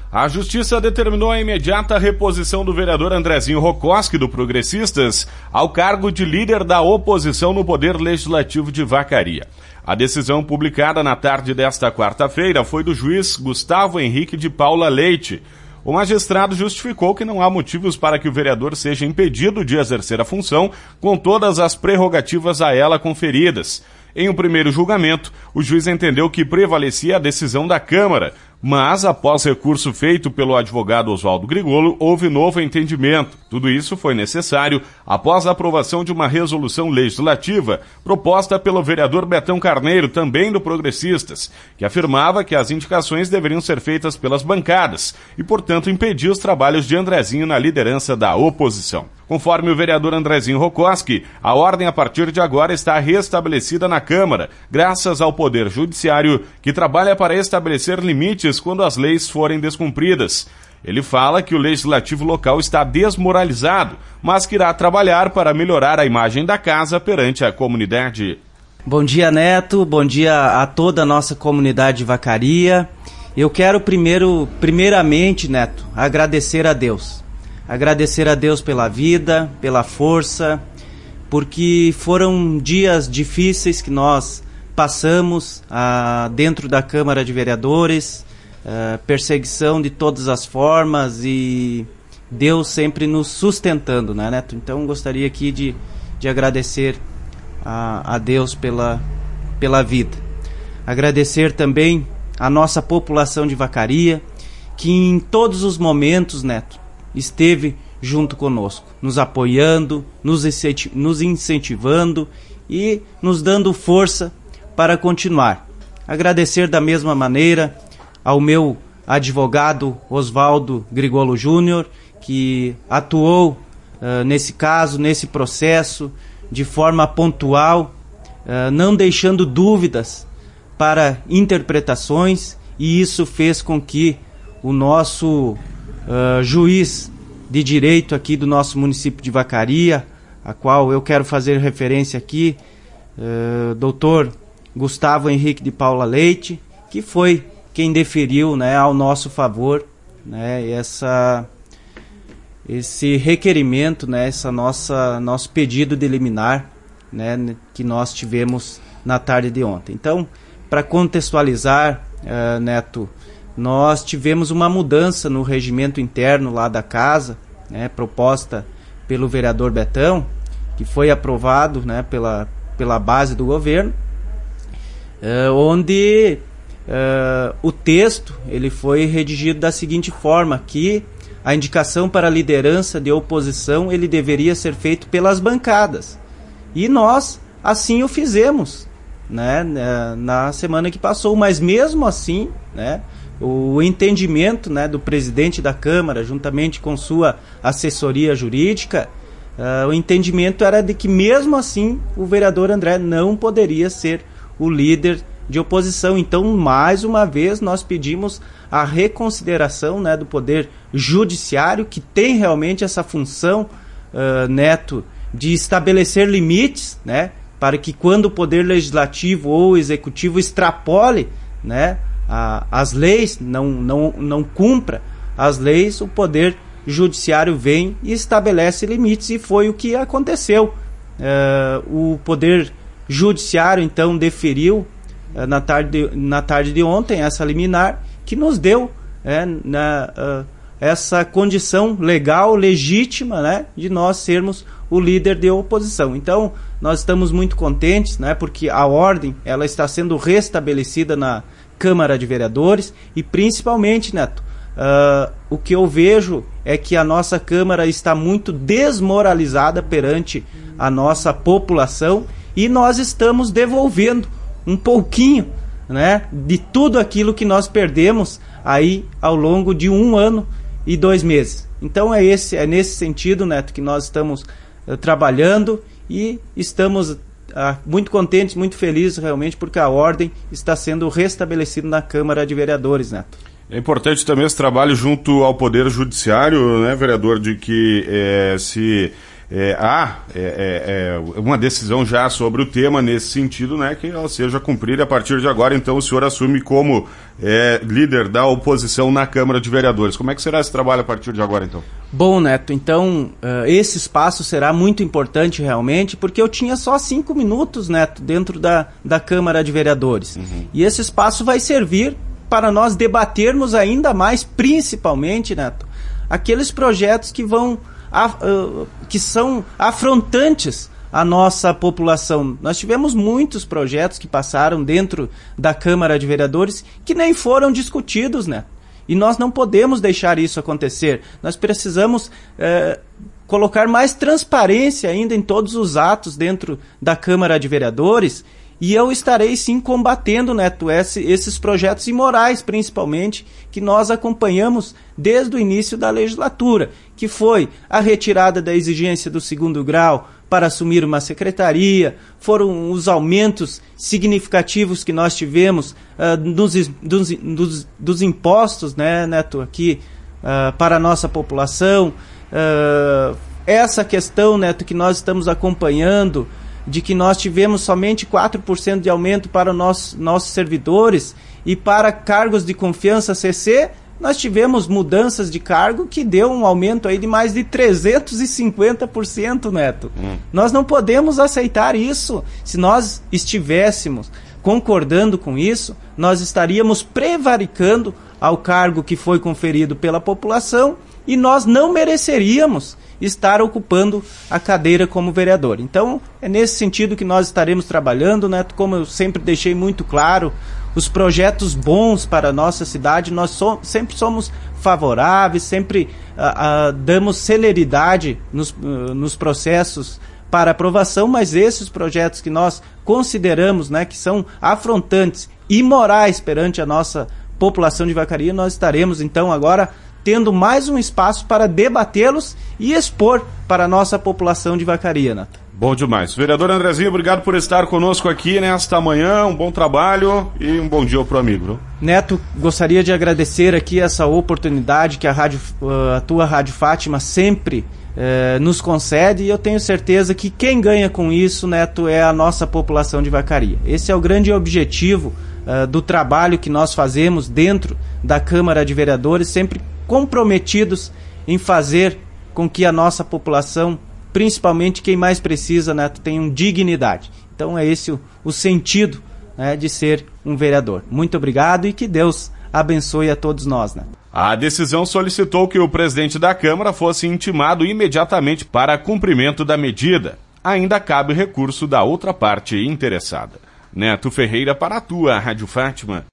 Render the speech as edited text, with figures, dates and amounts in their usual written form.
A Justiça determinou a imediata reposição do vereador Andrezinho Rokoski, do Progressistas, ao cargo de líder da oposição no Poder Legislativo de Vacaria. A decisão publicada na tarde desta quarta-feira foi do juiz Gustavo Henrique de Paula Leite. O magistrado justificou que não há motivos para que o vereador seja impedido de exercer a função com todas as prerrogativas a ela conferidas. Em um primeiro julgamento, o juiz entendeu que prevalecia a decisão da Câmara, mas, após recurso feito pelo advogado Oswaldo Grigolo, houve novo entendimento. Tudo isso foi necessário após a aprovação de uma resolução legislativa proposta pelo vereador Betão Carneiro, também do Progressistas, que afirmava que as indicações deveriam ser feitas pelas bancadas e, portanto, impedia os trabalhos de Andrezinho na liderança da oposição. Conforme o vereador Andrezinho Rokoski, a ordem a partir de agora está restabelecida na Câmara, graças ao Poder Judiciário, que trabalha para estabelecer limites quando as leis forem descumpridas. Ele fala que o legislativo local está desmoralizado, mas que irá trabalhar para melhorar a imagem da casa perante a comunidade. Bom dia, Neto. Bom dia a toda a nossa comunidade de Vacaria. Eu quero primeiramente, Neto, agradecer a Deus. Agradecer a Deus pela vida, pela força, porque foram dias difíceis que nós passamos dentro da Câmara de Vereadores, perseguição de todas as formas e Deus sempre nos sustentando, né, Neto? Então gostaria aqui de agradecer a Deus pela vida. Agradecer também a nossa população de Vacaria, que em todos os momentos, Neto, esteve junto conosco, nos apoiando, nos incentivando e nos dando força para continuar. Agradecer da mesma maneira ao meu advogado Oswaldo Grigolo Júnior, que atuou nesse caso, nesse processo, de forma pontual, não deixando dúvidas para interpretações, e isso fez com que o nosso juiz de direito aqui do nosso município de Vacaria, a qual eu quero fazer referência aqui, doutor Gustavo Henrique de Paula Leite, que foi quem deferiu, né, ao nosso favor, né, esse requerimento, né, nosso pedido de liminar, né, que nós tivemos na tarde de ontem. Então, para contextualizar, Neto, nós tivemos uma mudança no regimento interno lá da casa, né, proposta pelo vereador Betão, que foi aprovado, né, pela base do governo, onde o texto ele foi redigido da seguinte forma, que a indicação para a liderança de oposição ele deveria ser feito pelas bancadas. E nós assim o fizemos, né, na semana que passou, mas mesmo assim, né, o entendimento, né, do presidente da Câmara, juntamente com sua assessoria jurídica, o entendimento era de que mesmo assim o vereador André não poderia ser o líder de oposição. Então, mais uma vez, nós pedimos a reconsideração, né, do Poder Judiciário, que tem realmente essa função, Neto, de estabelecer limites, né, para que quando o Poder Legislativo ou Executivo extrapole, né, as leis, não cumpra as leis, o Poder Judiciário vem e estabelece limites, e foi o que aconteceu. O Poder Judiciário, então, deferiu na tarde de ontem essa liminar, que nos deu essa condição legal, legítima, né, de nós sermos o líder de oposição. Então, nós estamos muito contentes, né, porque a ordem ela está sendo restabelecida na Câmara de Vereadores, e principalmente, Neto, o que eu vejo é que a nossa Câmara está muito desmoralizada perante a nossa população, e nós estamos devolvendo um pouquinho, né, de tudo aquilo que nós perdemos aí ao longo de 1 ano e 2 meses. Então é nesse sentido, Neto, que nós estamos trabalhando, e estamos muito contentes, muito felizes realmente, porque a ordem está sendo restabelecida na Câmara de Vereadores, Neto. É importante também esse trabalho junto ao Poder Judiciário, né, vereador, de que se uma decisão já sobre o tema nesse sentido, né, que ela seja cumprida a partir de agora. Então o senhor assume como líder da oposição na Câmara de Vereadores. Como é que será esse trabalho a partir de agora, então? Bom, Neto, então esse espaço será muito importante realmente, porque eu tinha só 5 minutos, Neto, dentro da Câmara de Vereadores. E esse espaço vai servir para nós debatermos ainda mais, principalmente, Neto, aqueles projetos que são afrontantes à nossa população. Nós tivemos muitos projetos que passaram dentro da Câmara de Vereadores que nem foram discutidos, né? E nós não podemos deixar isso acontecer. Nós precisamos colocar mais transparência ainda em todos os atos dentro da Câmara de Vereadores. E eu estarei sim combatendo, Neto, esses projetos imorais, principalmente, que nós acompanhamos desde o início da legislatura, que foi a retirada da exigência do 2º grau para assumir uma secretaria, foram os aumentos significativos que nós tivemos dos impostos, né, Neto, aqui para a nossa população. Essa questão, Neto, que nós estamos acompanhando, de que nós tivemos somente 4% de aumento para nossos servidores e para cargos de confiança CC, nós tivemos mudanças de cargo que deu um aumento aí de mais de 350%, Neto. Nós não podemos aceitar isso. Se nós estivéssemos concordando com isso, nós estaríamos prevaricando ao cargo que foi conferido pela população e nós não mereceríamos estar ocupando a cadeira como vereador. Então, é nesse sentido que nós estaremos trabalhando, né? Como eu sempre deixei muito claro, os projetos bons para a nossa cidade, nós sempre somos favoráveis, sempre damos celeridade nos processos para aprovação, mas esses projetos que nós consideramos, né, que são afrontantes, imorais perante a nossa população de Vacaria, nós estaremos então agora tendo mais um espaço para debatê-los e expor para a nossa população de Vacaria, Nato. Bom demais. Vereador Andrezinho, obrigado por estar conosco aqui nesta manhã, um bom trabalho e um bom dia pro amigo. Viu? Neto, gostaria de agradecer aqui essa oportunidade que a tua Rádio Fátima sempre nos concede, e eu tenho certeza que quem ganha com isso, Neto, é a nossa população de Vacaria. Esse é o grande objetivo do trabalho que nós fazemos dentro da Câmara de Vereadores, sempre comprometidos em fazer com que a nossa população, principalmente quem mais precisa, né, tenha dignidade. Então é esse o sentido, né, de ser um vereador. Muito obrigado e que Deus abençoe a todos nós, né? A decisão solicitou que o presidente da Câmara fosse intimado imediatamente para cumprimento da medida. Ainda cabe recurso da outra parte interessada. Neto Ferreira para a tua Rádio Fátima.